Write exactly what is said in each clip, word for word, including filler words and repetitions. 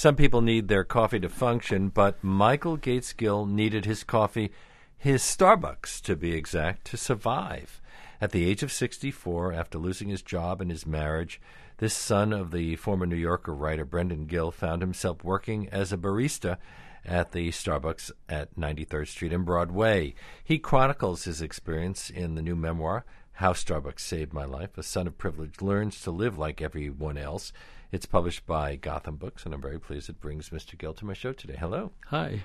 Some people need their coffee to function, but Michael Gates Gill needed his coffee, his Starbucks to be exact, to survive. At the age of sixty-four, after losing his job and his marriage, this son of the former New Yorker writer Brendan Gill found himself working as a barista at the Starbucks at ninety-third Street and Broadway. He chronicles his experience in the new memoir, How Starbucks Saved My Life. A son of privilege learns to live like everyone else. It's published by Gotham Books, and I'm very pleased it brings Mister Gill to my show today. Hello. Hi.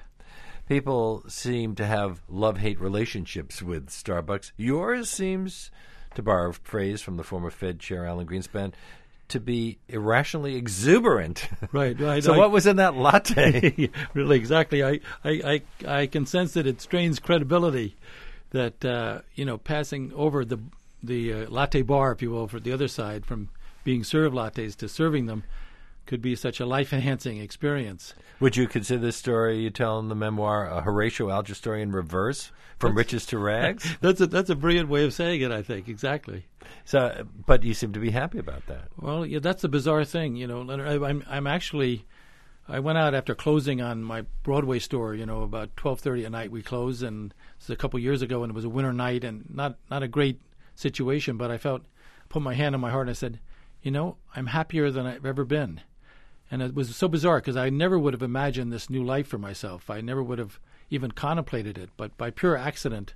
People seem to have love-hate relationships with Starbucks. Yours seems, to borrow a phrase from the former Fed Chair Alan Greenspan, to be irrationally exuberant. Right. right so I, what was in that latte? Really, exactly. I, I, I, I can sense that it strains credibility that, uh, you know, passing over the the uh, latte bar, if you will, for the other side, from being served lattes to serving them, could be such a life-enhancing experience. Would you consider this story you tell in the memoir a Horatio Alger story in reverse, from that's, riches to rags? That's a, that's a brilliant way of saying it, I think, exactly. So, but you seem to be happy about that. Well, yeah, that's the bizarre thing, you know, Leonard. I, I'm, I'm actually, I went out after closing on my Broadway store, you know, about twelve thirty at night we closed, and this was a couple years ago, and it was a winter night, and not, not a great situation, but I felt, put my hand on my heart, and I said, you know, I'm happier than I've ever been. And it was so bizarre because I never would have imagined this new life for myself. I never would have even contemplated it. But by pure accident,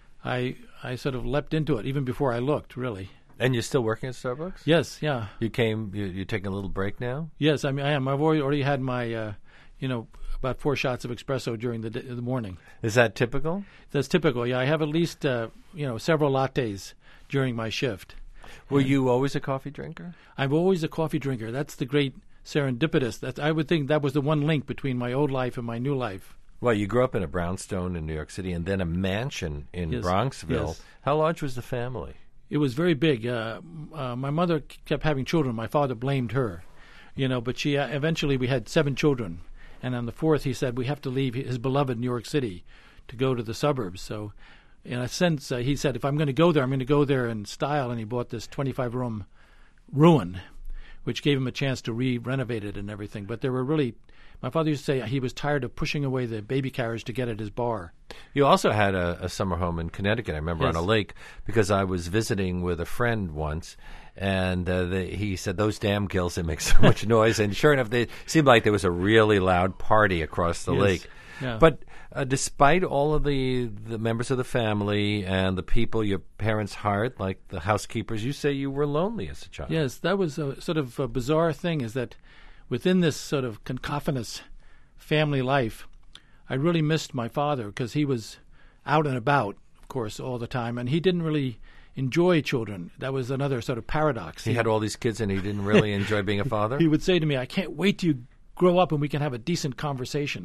I I sort of leapt into it even before I looked, really. And you're still working at Starbucks? Yes, yeah. You came, you, you're taking a little break now? Yes, I mean, I am. I've already, already had my, uh, you know, about four shots of espresso during the, the morning. Is that typical? That's typical, yeah. I have at least, uh, you know, several lattes during my shift. Were and you always a coffee drinker? I'm always a coffee drinker. That's the great serendipitous. That I would think that was the one link between my old life and my new life. Well, you grew up in a brownstone in New York City and then a mansion in yes. Bronxville. Yes. How large was the family? It was very big. Uh, uh, my mother kept having children. My father blamed her, you know, but she uh, eventually we had seven children. And on the fourth, he said, we have to leave his beloved New York City to go to the suburbs. So in a sense, uh, he said, if I'm going to go there, I'm going to go there in style. And he bought this twenty-five room ruin, which gave him a chance to re-renovate it and everything. But there were really, my father used to say he was tired of pushing away the baby carriage to get at his bar. You also had a, a summer home in Connecticut, I remember, yes. on a lake, because I was visiting with a friend once, and uh, they, he said, those damn gills, they make so much noise. And sure enough, it seemed like there was a really loud party across the yes. lake. Yeah. But uh, despite all of the, the members of the family and the people your parents hired, like the housekeepers, you say you were lonely as a child. Yes, that was a sort of a bizarre thing, is that within this sort of cacophonous family life, I really missed my father because he was out and about, of course, all the time, and he didn't really enjoy children. That was another sort of paradox. He, he had all these kids and he didn't really enjoy being a father? He would say to me, I can't wait till you grow up and we can have a decent conversation.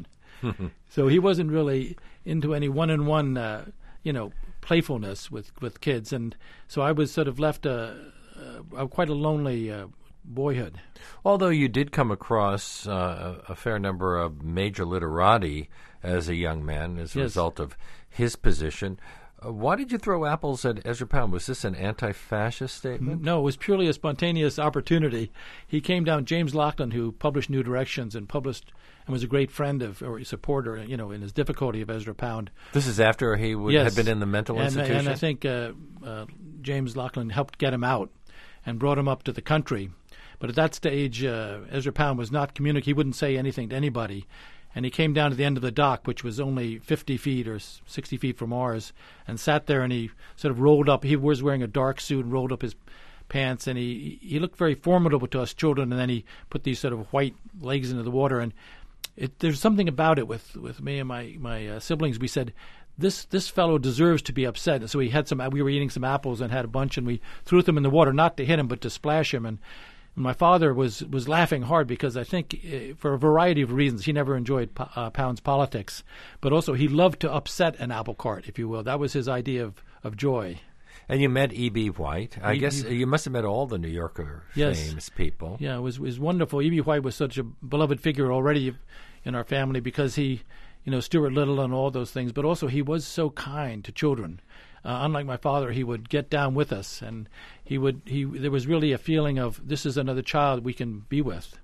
So he wasn't really into any one-on-one, uh, you know, playfulness with, with kids. And so I was sort of left a, a, a quite a lonely uh, boyhood. Although you did come across uh, a, a fair number of major literati as a young man as a yes. result of his position. Uh, why did you throw apples at Ezra Pound? Was this an anti-fascist statement? No, it was purely a spontaneous opportunity. He came down, James Laughlin, who published New Directions and published and was a great friend of or a supporter, you know, in his difficulty of Ezra Pound. This is after he would, yes. had been in the mental and, institution? And I think uh, uh, James Laughlin helped get him out and brought him up to the country. But at that stage, uh, Ezra Pound was not communicating. He wouldn't say anything to anybody. And he came down to the end of the dock, which was only fifty feet or sixty feet from ours, and sat there, and he sort of rolled up. He was wearing a dark suit and rolled up his pants, and he, he looked very formidable to us children, and then he put these sort of white legs into the water. And it, there's something about it with, with me and my, my uh, siblings. We said, this this fellow deserves to be upset. And so we had some. We were eating some apples and had a bunch, and we threw them in the water, not to hit him, but to splash him. And my father was, was laughing hard because I think uh, for a variety of reasons, he never enjoyed uh, Pound's politics, but also he loved to upset an apple cart, if you will. That was his idea of, of joy. And you met E B. White. I E B. guess you must have met all the New Yorker yes. famous people. Yeah, it was, it was wonderful. E B. White was such a beloved figure already in our family because he, you know, Stuart Little and all those things, but also he was so kind to children. Uh, unlike my father, he would get down with us, and he would. He there was really a feeling of this is another child we can be with.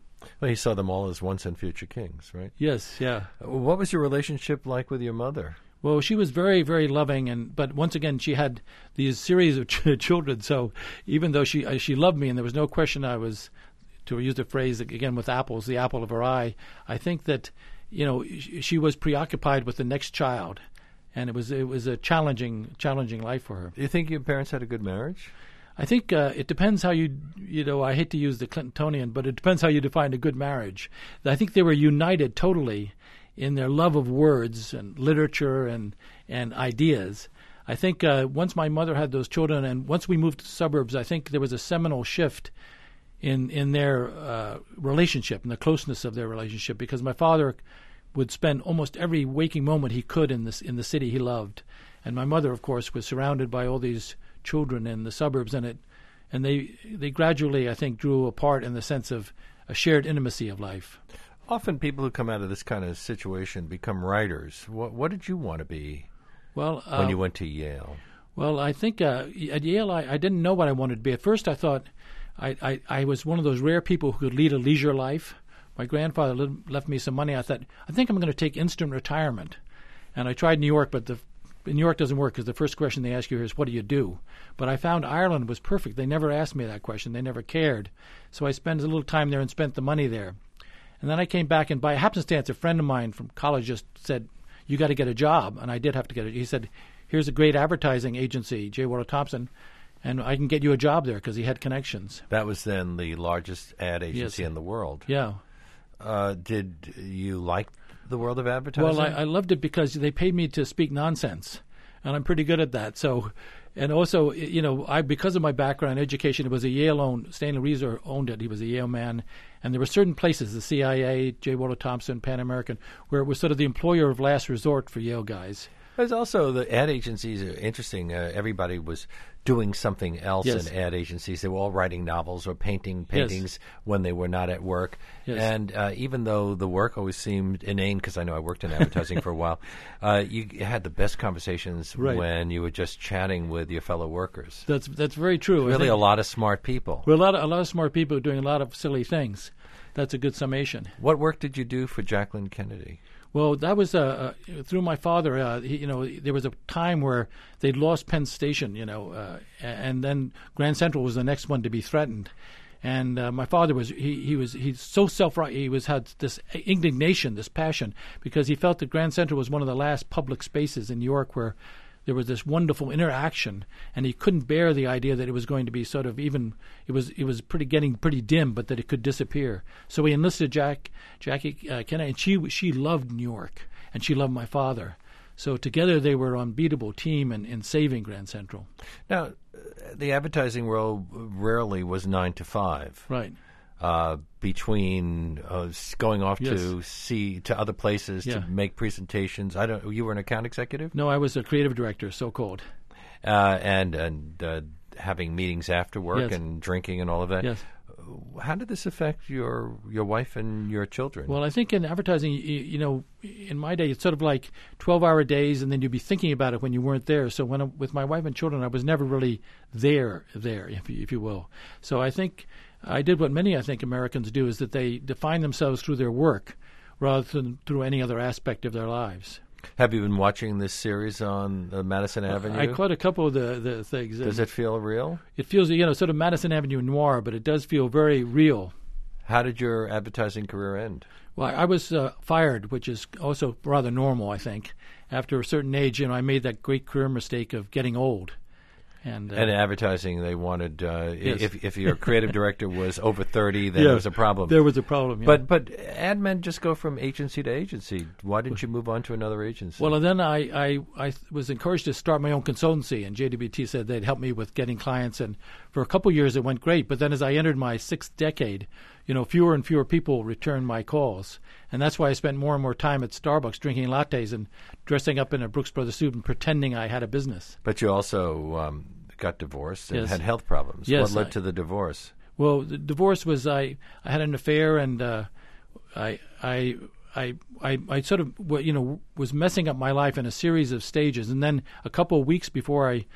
Well, he saw them all as once and future kings, right? Yes, yeah. What was your relationship like with your mother? Well, she was very, very loving, and but once again, she had these series of ch- children. So even though she uh, she loved me, and there was no question I was, to use the phrase again with apples, the apple of her eye, I think that, you know, she, she was preoccupied with the next child, and it was it was a challenging challenging life for her. Do you think your parents had a good marriage? I think uh, it depends how you, you know, I hate to use the Clintonian, but it depends how you define a good marriage. I think they were united totally in their love of words and literature and, and ideas. I think uh, once my mother had those children and once we moved to the suburbs, I think there was a seminal shift in, in their uh, relationship and the closeness of their relationship, because my father would spend almost every waking moment he could in this in the city he loved. And my mother, of course, was surrounded by all these children in the suburbs, and it, and they they gradually, I think, drew apart in the sense of a shared intimacy of life. Often people who come out of this kind of situation become writers. What, what did you want to be well, uh, when you went to Yale? Well, I think uh, at Yale I, I didn't know what I wanted to be. At first I thought I, I, I was one of those rare people who could lead a leisure life. My grandfather li- left me some money. I thought, I think I'm going to take instant retirement. And I tried New York, but the New York doesn't work because the first question they ask you is, what do you do? But I found Ireland was perfect. They never asked me that question. They never cared. So I spent a little time there and spent the money there. And then I came back, and by happenstance, a friend of mine from college just said, you got to get a job. And I did have to get it. He said, here's a great advertising agency, J. Walter Thompson, and I can get you a job there, because he had connections. That was then the largest ad agency Yes. in the world. Yeah. Uh, did you like the world of advertising? Well, I, I loved it because they paid me to speak nonsense, and I'm pretty good at that. So, and also, you know, I because of my background in education, it was a Yale-owned, Stanley Reeser owned it. He was a Yale man, and there were certain places, the C I A, J. Walter Thompson, Pan American, where it was sort of the employer of last resort for Yale guys. There's also the ad agencies are interesting. Uh, everybody was doing something else Yes. in ad agencies. They were all writing novels or painting paintings Yes. when they were not at work. Yes. And uh, even though the work always seemed inane, because I know I worked in advertising for a while, uh, you had the best conversations Right. when you were just chatting with your fellow workers. That's that's very true. I Really, think a lot of smart people. we're a lot of, a lot of smart people doing a lot of silly things. That's a good summation. What work did you do for Jacqueline Kennedy? Well, that was uh, uh, through my father. Uh, he, you know, there was a time where they'd lost Penn Station, you know, uh, and then Grand Central was the next one to be threatened. And uh, my father was he, he was he's so self he was had this indignation, this passion, because he felt that Grand Central was one of the last public spaces in New York where there was this wonderful interaction, and he couldn't bear the idea that it was going to be sort of even it was it was pretty getting pretty dim, but that it could disappear. So he enlisted Jack Jackie uh, Kennedy, and she she loved New York, and she loved my father. So together they were an unbeatable team in, in saving Grand Central. Now, the advertising world rarely was nine to five. Right. Uh, between uh, going off Yes. to see to other places Yeah. to make presentations. I don't. You were an account executive, No, I was a creative director, so called. uh, and and uh, having meetings after work Yes. and drinking and all of that. Yes. How did this affect your your wife and your children? Well, I think in advertising, you, you know, in my day, it's sort of like twelve-hour days, and then you'd be thinking about it when you weren't there. So when I, with my wife and children, I was never really there, there, if you, if you will. So I think I did what many, I think, Americans do, is that they define themselves through their work rather than through any other aspect of their lives. Have you been watching this series on uh, Madison Avenue? I caught a couple of the, the things. Does it feel real? It feels, you know, sort of Madison Avenue noir, but it does feel very real. How did your advertising career end? Well, I was uh, fired, which is also rather normal, I think. After a certain age, you know, I made that great career mistake of getting old. And, uh, And in advertising, they wanted uh, Yes. if if your creative director was over thirty, then yeah, there was a problem. There was a problem, yeah. But but ad men just go from agency to agency. Why didn't you move on to another agency? Well, and then I, I, I was encouraged to start my own consultancy, and J W T said they'd help me with getting clients. And for a couple of years, it went great. But then as I entered my sixth decade, you know, fewer and fewer people returned my calls. And that's why I spent more and more time at Starbucks drinking lattes and dressing up in a Brooks Brothers suit and pretending I had a business. But you also um, got divorced and Yes. had health problems. Yes, What led I- to the divorce? Well, the divorce was I, I had an affair, and uh, I, I, I, I, I sort of, well, you know, was messing up my life in a series of stages. And then a couple of weeks before I,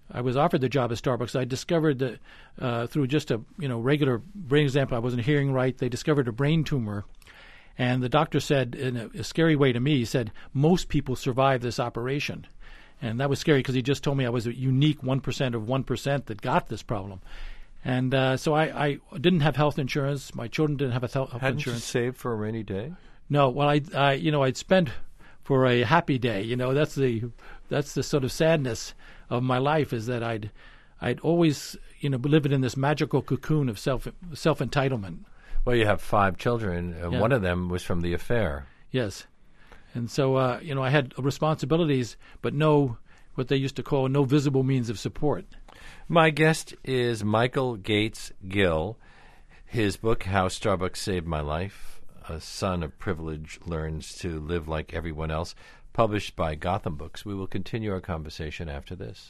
I was offered the job at Starbucks, I discovered that uh, through just a you know regular brain example, I wasn't hearing right. They discovered a brain tumor, and the doctor said in a, a scary way to me, he said, most people survive this operation. And that was scary because he just told me I was a unique one percent of one percent that got this problem. And uh, so I, I didn't have health insurance. My children didn't have a health Hadn't insurance. you saved for a rainy day? No, well, I, I, you know, I'd spent for a happy day. You know, that's the that's the sort of sadness of my life, is that I'd I'd always you know lived in this magical cocoon of self self entitlement. Well, you have five children, and Yeah. one of them was from the affair. Yes, and so uh, you know I had responsibilities, but no what they used to call no visible means of support. My guest is Michael Gates Gill. His book, How Starbucks Saved My Life, A Son of Privilege Learns to Live Like Everyone Else, published by Gotham Books. We will continue our conversation after this.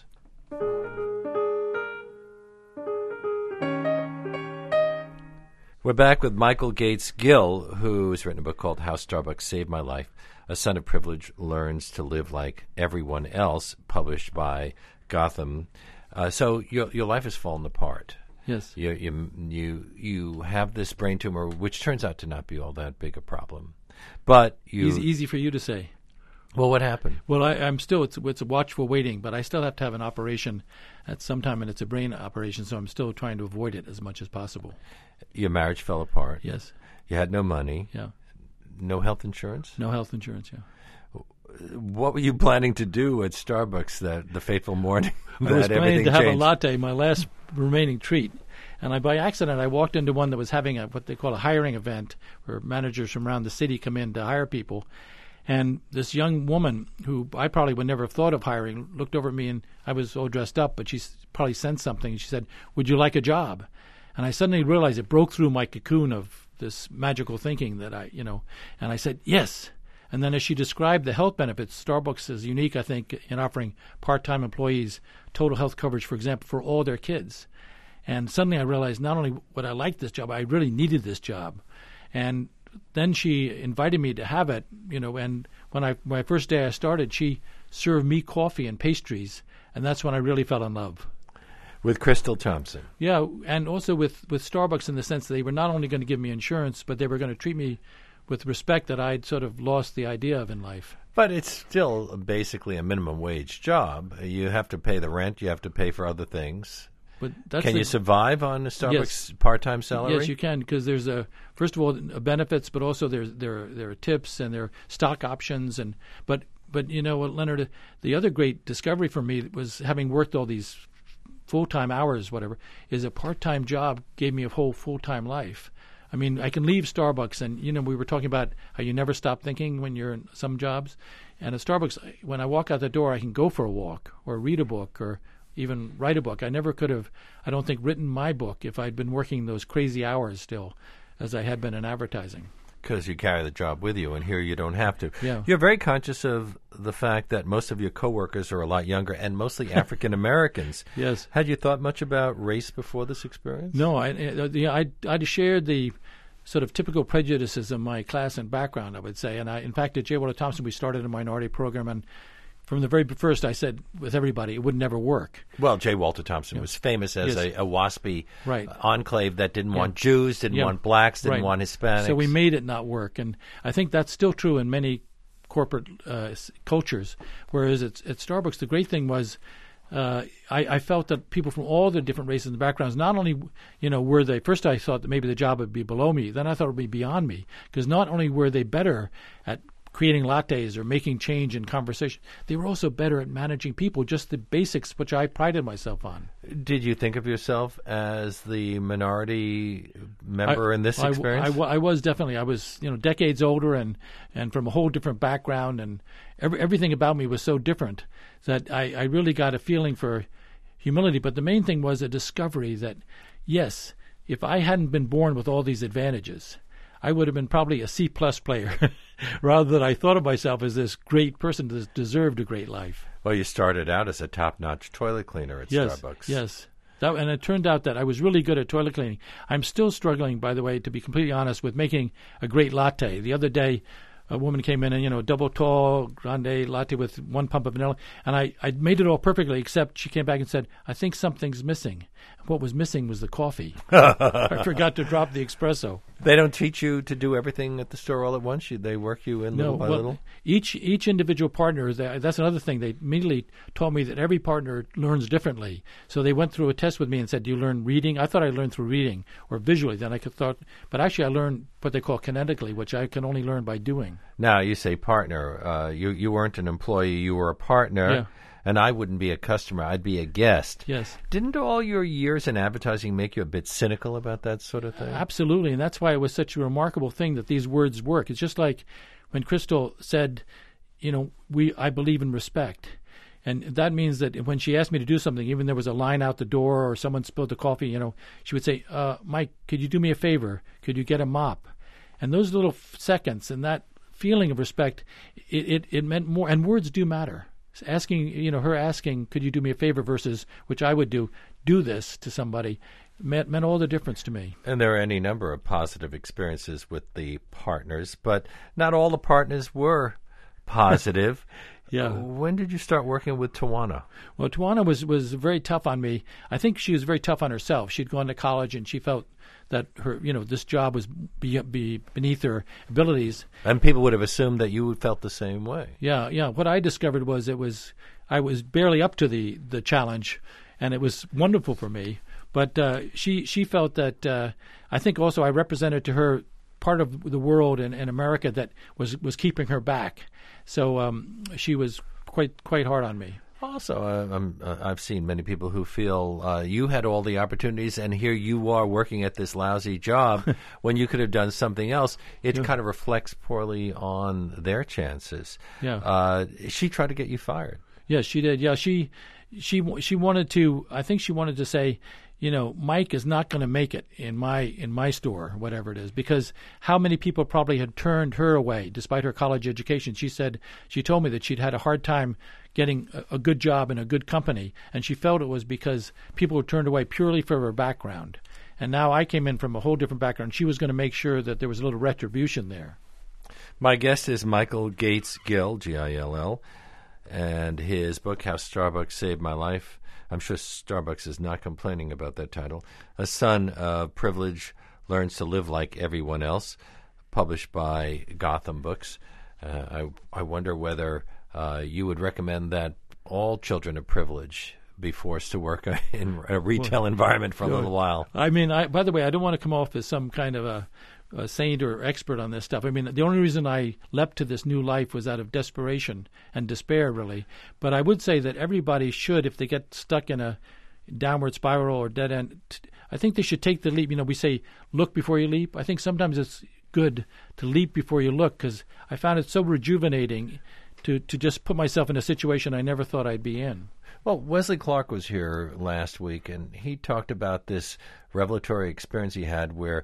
We're back with Michael Gates Gill, who has written a book called How Starbucks Saved My Life, A Son of Privilege Learns to Live Like Everyone Else, published by Gotham. Uh, so your your life has fallen apart. Yes. You, you you you have this brain tumor, which turns out to not be all that big a problem. But you Easy, easy for you to say. well, what happened? Well, I, I'm still it's it's a watchful waiting, but I still have to have an operation at some time, and it's a brain operation, so I'm still trying to avoid it as much as possible. Your marriage fell apart. Yes. You had no money. Yeah. No health insurance. No health insurance. Yeah. What were you planning to do at Starbucks that the fateful morning that I was planning everything to have changed? a latte, my last remaining treat, and I by accident I walked into one that was having a what they call a hiring event, where managers from around the city come in to hire people. And this young woman, who I probably would never have thought of hiring, looked over at me, and I was all dressed up, but she s- probably sensed something. And she said, "Would you like a job?" And I suddenly realized it broke through my cocoon of this magical thinking that I, you know, and I said, "Yes." And then as she described the health benefits, Starbucks is unique, I think, in offering part-time employees total health coverage, for example, for all their kids. And suddenly I realized not only would I like this job, I really needed this job. And then she invited me to have it, you know, and when I my first day I started, she served me coffee and pastries, and that's when I really fell in love. With Crystal Thompson. Yeah, and also with, with Starbucks, in the sense that they were not only going to give me insurance, but they were going to treat me with respect that I'd sort of lost the idea of in life. But it's still basically a minimum wage job. You have to pay the rent. You have to pay for other things. But that's Can the, you survive on a Starbucks Yes. part-time salary? Yes, you can, because there's a first of all a benefits, but also there's there there are tips and there are stock options, and but but you know what, Leonard, the other great discovery for me was having worked all these full-time hours, whatever, is a part-time job gave me a whole full-time life. I mean, I can leave Starbucks, and, you know, we were talking about how you never stop thinking when you're in some jobs. And at Starbucks, when I walk out the door, I can go for a walk or read a book or even write a book. I never could have, I don't think, written my book if I'd been working those crazy hours still, as I had been in advertising. Because you carry the job with you, and here you don't have to. Yeah. You're very conscious of the fact that most of your coworkers are a lot younger and mostly African Americans. Yes. Had you thought much about race before this experience? No, I, I, I, I shared the sort of typical prejudices of my class and background, I would say. And I, in fact, at J. Walter Thompson, we started a minority program, and from the very first, I said with everybody, it would never work. Well, J. Walter Thompson was famous as Yes. a, a waspy Right. enclave that didn't Yeah. want Jews, didn't Yeah. want blacks, didn't Right. want Hispanics. So we made it not work, and I think that's still true in many corporate uh, s- cultures. Whereas at, at Starbucks, the great thing was uh, I, I felt that people from all the different races and backgrounds, not only, you know, were they, first I thought that maybe the job would be below me, then I thought it would be beyond me, because not only were they better at creating lattes or making change in conversation, they were also better at managing people, just the basics, which I prided myself on. Did you think of yourself as the minority member I- in this I, experience? I, wa- I was definitely. I was, you know, decades older and, and from a whole different background, and every, everything about me was so different that I, I really got a feeling for humility. But the main thing was a discovery that, yes, if I hadn't been born with all these advantages, I would have been probably a C plus player, rather than I thought of myself as this great person that deserved a great life. Well, you started out as a top-notch toilet cleaner at Yes, Starbucks. yes. That, and it turned out that I was really good at toilet cleaning. I'm still struggling, by the way, to be completely honest, with making a great latte. The other day, a woman came in and, you know, double tall, grande latte with one pump of vanilla. And I, I made it all perfectly, except she came back and said, I think something's missing. What was missing was the coffee. I forgot to drop the espresso. They don't teach you to do everything at the store all at once? You, they work you in no, little by well, little? Each each individual partner, that's another thing. They immediately told me that every partner learns differently. So they went through a test with me and said, do you learn reading? I thought I learned through reading or visually. Then I could thought, but actually I learned what they call kinetically, which I can only learn by doing. Now, you say partner. Uh, you, you weren't an employee. You were a partner. Yeah. And I wouldn't be a customer. I'd be a guest. Yes. Didn't all your years in advertising make you a bit cynical about that sort of thing? Absolutely. And that's why it was such a remarkable thing that these words work. It's just like when Crystal said, you know, we I believe in respect. And that means that when she asked me to do something, even there was a line out the door or someone spilled the coffee, you know, she would say, uh, Mike, could you do me a favor? Could you get a mop? And those little f- seconds and that feeling of respect, it, it, it meant more. And words do matter. Asking, you know, her asking, could you do me a favor versus, which I would do, do this to somebody, meant, meant all the difference to me. And there are any number of positive experiences with the partners, but not all the partners were positive. Yeah. When did you start working with Tawana? Well, Tawana was, was very tough on me. I think she was very tough on herself. She'd gone to college and she felt that her, you know, this job was be, be beneath her abilities. And people would have assumed that you felt the same way. Yeah, yeah. What I discovered was it was I was barely up to the, the challenge, and it was wonderful for me. But uh, she she felt that uh, I think also I represented to her part of the world in, in America that was, was keeping her back. So um, she was quite quite hard on me. Also, uh, I'm, uh, I've seen many people who feel uh, you had all the opportunities, and here you are working at this lousy job when you could have done something else. It yeah. kind of reflects poorly on their chances. Yeah. Uh, she tried to get you fired. Yes, she did. Yeah, she she she wanted to. I think she wanted to say, you know, Mike is not going to make it in my in my store, whatever it is, because how many people probably had turned her away despite her college education. She said she told me that she'd had a hard time getting a, a good job in a good company, and she felt it was because people were turned away purely for her background. And now I came in from a whole different background. She was going to make sure that there was a little retribution there. My guest is Michael Gates Gill, G I L L, and his book, How Starbucks Saved My Life. I'm sure Starbucks is not complaining about that title. A Son of Privilege Learns to Live Like Everyone Else, published by Gotham Books. Uh, I, I wonder whether uh, you would recommend that all children of privilege be forced to work in a retail well, environment for a little while. I mean, I, by the way, I don't want to come off as some kind of a, a saint or expert on this stuff. I mean, the only reason I leapt to this new life was out of desperation and despair, really. But I would say that everybody should, if they get stuck in a downward spiral or dead end, I think they should take the leap. You know, we say, look before you leap. I think sometimes it's good to leap before you look, because I found it so rejuvenating to, to just put myself in a situation I never thought I'd be in. Well, Wesley Clark was here last week, and he talked about this revelatory experience he had where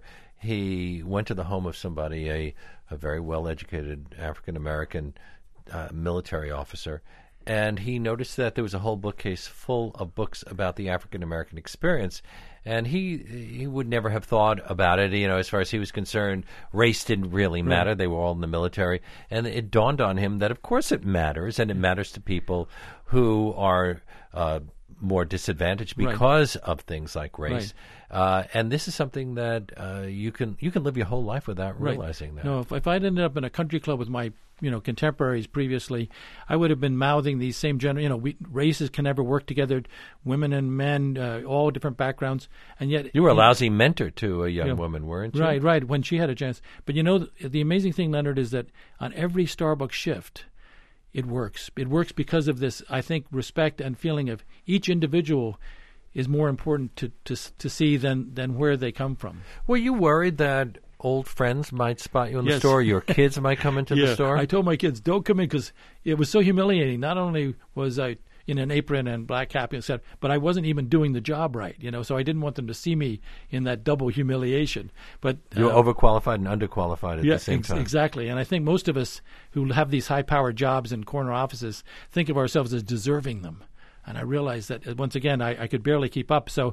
he went to the home of somebody, a, a very well-educated African-American uh, military officer, and he noticed that there was a whole bookcase full of books about the African-American experience, and he he would never have thought about it. You know, as far as he was concerned, race didn't really matter. Right. They were all in the military. And it dawned on him that, of course, it matters, and it matters to people who are uh, more disadvantaged because right. of things like race. Right. Uh, and this is something that uh, you can you can live your whole life without right. realizing that. No, if, if I'd ended up in a country club with my you know contemporaries previously, I would have been mouthing these same general. You know, we, races can never work together. Women and men, uh, all different backgrounds, and yet you were a you, lousy mentor to a young you know, woman, weren't you? Right, right. When she had a chance, but you know, the, the amazing thing, Leonard, is that on every Starbucks shift, it works. It works because of this, I think, respect and feeling of each individual is more important to, to to see than, than where they come from. Were you worried that old friends might spot you in yes. the store, your kids might come into yeah. the store? I told my kids, don't come in, because it was so humiliating. Not only was I in an apron and black cap, and said, but I wasn't even doing the job right, you know, so I didn't want them to see me in that double humiliation. But you were uh, overqualified and underqualified at yeah, the same ex- time. Exactly. And I think most of us who have these high-powered jobs in corner offices think of ourselves as deserving them. And I realized that, once again, I, I could barely keep up. So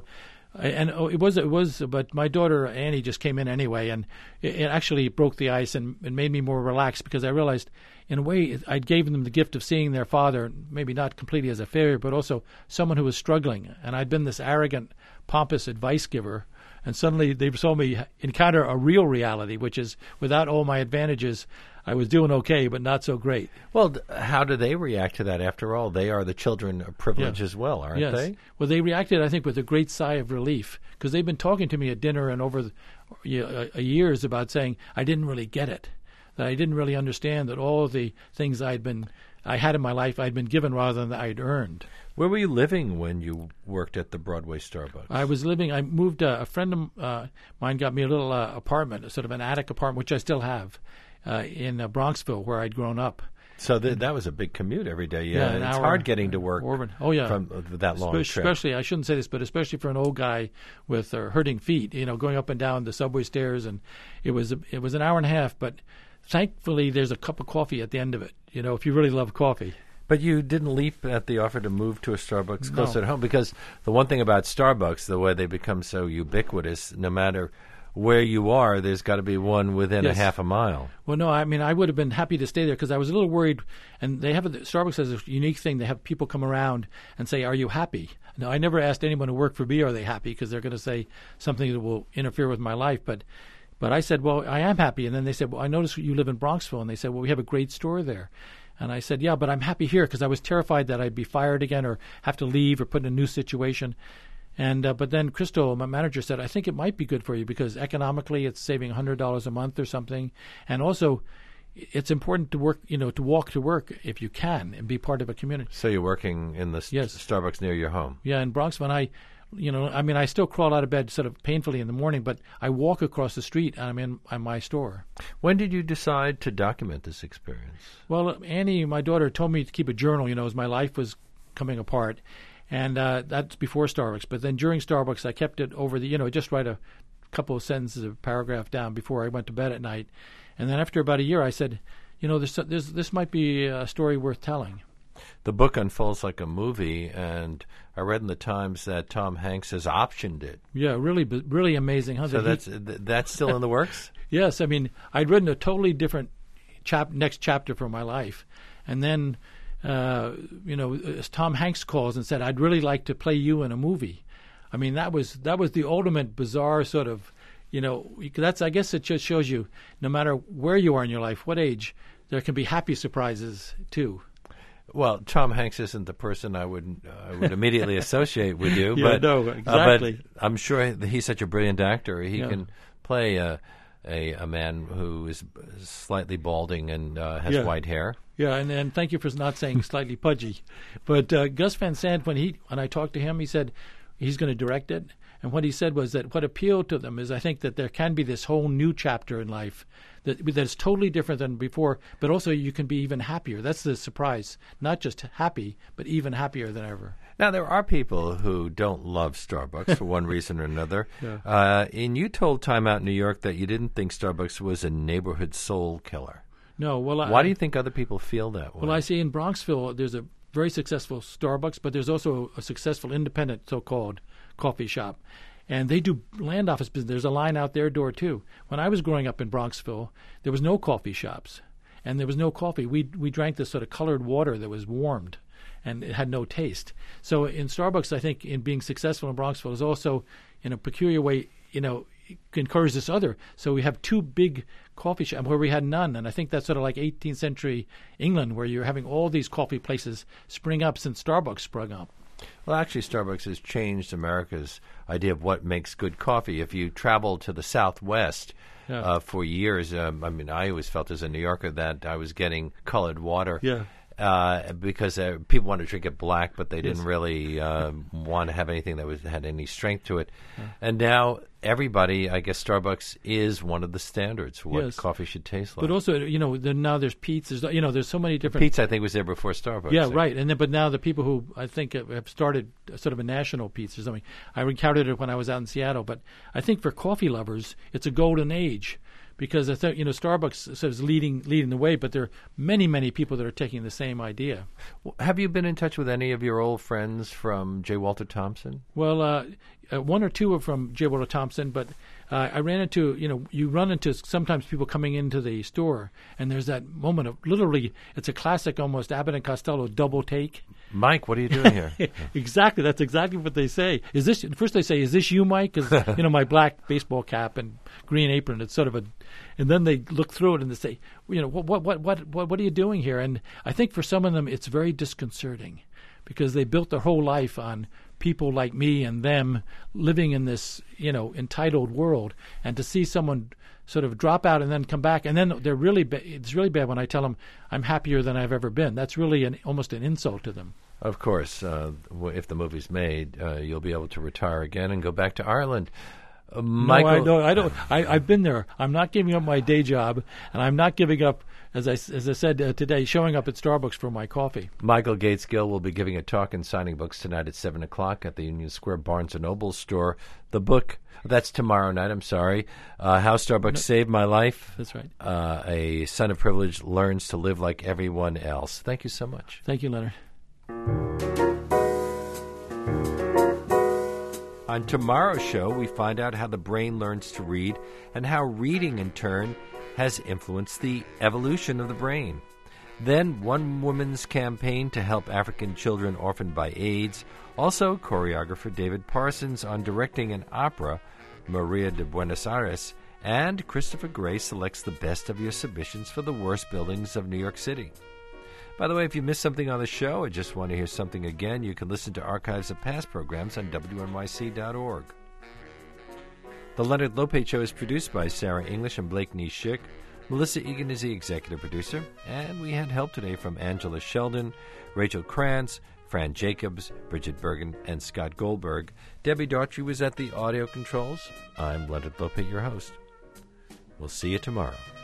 I, and oh, it was it was, but my daughter Annie just came in anyway, and it, it actually broke the ice and it made me more relaxed because I realized, in a way, I gave them the gift of seeing their father, maybe not completely as a failure, but also someone who was struggling. And I'd been this arrogant, pompous advice giver, and suddenly they saw me encounter a real reality, which is without all my advantages, I was doing okay, but not so great. Well, how do they react to that? After all, they are the children of privilege Yeah. as well, aren't yes. they? Well, they reacted, I think, with a great sigh of relief because they've been talking to me at dinner and over the, you know, uh, years about saying I didn't really get it, that I didn't really understand that all of the things I'd been I had in my life I'd been given rather than I'd earned. Where were you living when you worked at the Broadway Starbucks? I was living. I moved. Uh, a friend of uh, mine got me a little uh, apartment, sort of an attic apartment, which I still have, uh, in uh, Bronxville, where I'd grown up. So th- that was a big commute every day. Yeah, Yeah, an it's hour, hard getting to work Orban. Oh yeah, from uh, that long Espe- trip. Especially, I shouldn't say this, but especially for an old guy with uh, hurting feet, you know, going up and down the subway stairs, and it was a, it was an hour and a half. But thankfully, there's a cup of coffee at the end of it. You know, if you really love coffee. But you didn't leap at the offer to move to a Starbucks close No. at home, because the one thing about Starbucks, the way they become so ubiquitous, no matter where you are, there's got to be one within Yes. a half a mile. Well, no, I mean, I would have been happy to stay there because I was a little worried. And they have a, Starbucks has a unique thing. They have people come around and say, "Are you happy?" Now, I never asked anyone who worked for me, "Are they happy?" Because they're going to say something that will interfere with my life. But, but I said, "Well, I am happy." And then they said, "Well, I noticed you live in Bronxville," and they said, "Well, we have a great store there." And I said, "Yeah, but I'm happy here," because I was terrified that I'd be fired again or have to leave or put in a new situation. And uh, but then Crystal, my manager, said, "I think it might be good for you because economically it's saving one hundred dollars a month or something, and also it's important to work, you know, to walk to work if you can and be part of a community." So you're working in the st- Yes. Starbucks near your home. Yeah, in Bronx, when I, you know, I mean, I still crawl out of bed sort of painfully in the morning, but I walk across the street and I'm in, in my store. When did you decide to document this experience? Well, Annie, my daughter, told me to keep a journal, you know, as my life was coming apart. And uh, that's before Starbucks. But then during Starbucks, I kept it over the, you know, just write a couple of sentences, a paragraph down before I went to bed at night. And then after about a year, I said, you know, this, this, this might be a story worth telling. The book unfolds like a movie, and I read in the Times that Tom Hanks has optioned it. Yeah, really, really amazing. Huh? So That he- that's th- that's still in the works? Yes, I mean, I'd written a totally different chap next chapter for my life, and then, uh, you know, as Tom Hanks calls and said, "I'd really like to play you in a movie." I mean, that was that was the ultimate bizarre sort of, you know, that's I guess it just shows you, no matter where you are in your life, what age, there can be happy surprises too. Well, Tom Hanks isn't the person I would uh, I would immediately associate with you. Yeah, but, no, uh, exactly. but I'm sure that he's such a brilliant actor. He Yeah. can play a, a a man who is slightly balding and uh, has Yeah. white hair. Yeah, and, and thank you for not saying slightly pudgy. But uh, Gus Van Sant, when he when I talked to him, he said he's going to direct it. And what he said was that what appealed to them is I think that there can be this whole new chapter in life that that's totally different than before, but also you can be even happier. That's the surprise. Not just happy, but even happier than ever. Now, there are people who don't love Starbucks for one reason or another. Yeah. Uh, and you told Time Out New York that you didn't think Starbucks was a neighborhood soul killer. No, well, Why I, do you think other people feel that way? Well, I see in Bronxville there's a very successful Starbucks, but there's also a successful independent so-called coffee shop. And they do land office business. There's a line out their door, too. When I was growing up in Bronxville, there was no coffee shops, and there was no coffee. We we drank this sort of colored water that was warmed, and it had no taste. So in Starbucks, I think in being successful in Bronxville is also, in a peculiar way, you know, encourage this other. So we have two big coffee shops where we had none, and I think that's sort of like eighteenth century England, where you're having all these coffee places spring up since Starbucks sprung up. Well, actually, Starbucks has changed America's idea of what makes good coffee. If you travel to the Southwest Yeah. uh, for years, um, I mean, I always felt as a New Yorker that I was getting colored water. Yeah. Uh, because uh, people wanted to drink it black, but they didn't Yes. really uh, want to have anything that was had any strength to it. And now everybody, I guess, Starbucks is one of the standards for what Yes. coffee should taste like. But also, you know, the, now there's Pete's. There's, you know, there's so many different. Pete's, I think, was there before Starbucks. Yeah, right. And then, but now the people who I think have have started sort of a national Pete's or something. I encountered it when I was out in Seattle. But I think for coffee lovers, it's a golden age. Because I thought, you know, Starbucks says leading leading the way, but there are many, many people that are taking the same idea. Have you been in touch with any of your old friends from J. Walter Thompson? Well, uh, uh, one or two are from J. Walter Thompson, but uh, I ran into, you know, you run into sometimes people coming into the store, and there's that moment of literally, it's a classic almost Abbott and Costello double take. Mike, what are you doing here? Exactly. That's exactly what they say. Is this, first they say, is this you, Mike? Because, you know, my black baseball cap and green apron, it's sort of a, and then they look through it and they say, you know, what, what, what, what, what, what are you doing here? And I think for some of them, it's very disconcerting because they built their whole life on people like me and them living in this, you know, entitled world, and to see someone sort of drop out and then come back, and then they're really ba- it's really bad when I tell them I'm happier than I've ever been. That's really an, almost an insult to them. Of course, uh, if the movie's made, uh, you'll be able to retire again and go back to Ireland. Uh, Michael, no, I don't. I don't. I, I've been there. I'm not giving up my day job, and I'm not giving up, as I as I said uh, today, showing up at Starbucks for my coffee. Michael Gates Gill will be giving a talk and signing books tonight at seven o'clock at the Union Square Barnes and Noble store. The book, that's tomorrow night, I'm sorry, uh, How Starbucks no, Saved My Life. That's right. Uh, a son of privilege learns to live like everyone else. Thank you so much. Thank you, Leonard. On tomorrow's show, we find out how the brain learns to read and how reading, in turn, has influenced the evolution of the brain. Then, one woman's campaign to help African children orphaned by AIDS. Also, choreographer David Parsons on directing an opera, Maria de Buenos Aires. And Christopher Gray selects the best of your submissions for the worst buildings of New York City. By the way, if you missed something on the show or just want to hear something again, you can listen to archives of past programs on W N Y C dot org. The Leonard Lopate Show is produced by Sarah English and Blake Nishik. Melissa Egan is the executive producer, and we had help today from Angela Sheldon, Rachel Krantz, Fran Jacobs, Bridget Bergen, and Scott Goldberg. Debbie Daughtry was at the audio controls. I'm Leonard Lopate, your host. We'll see you tomorrow.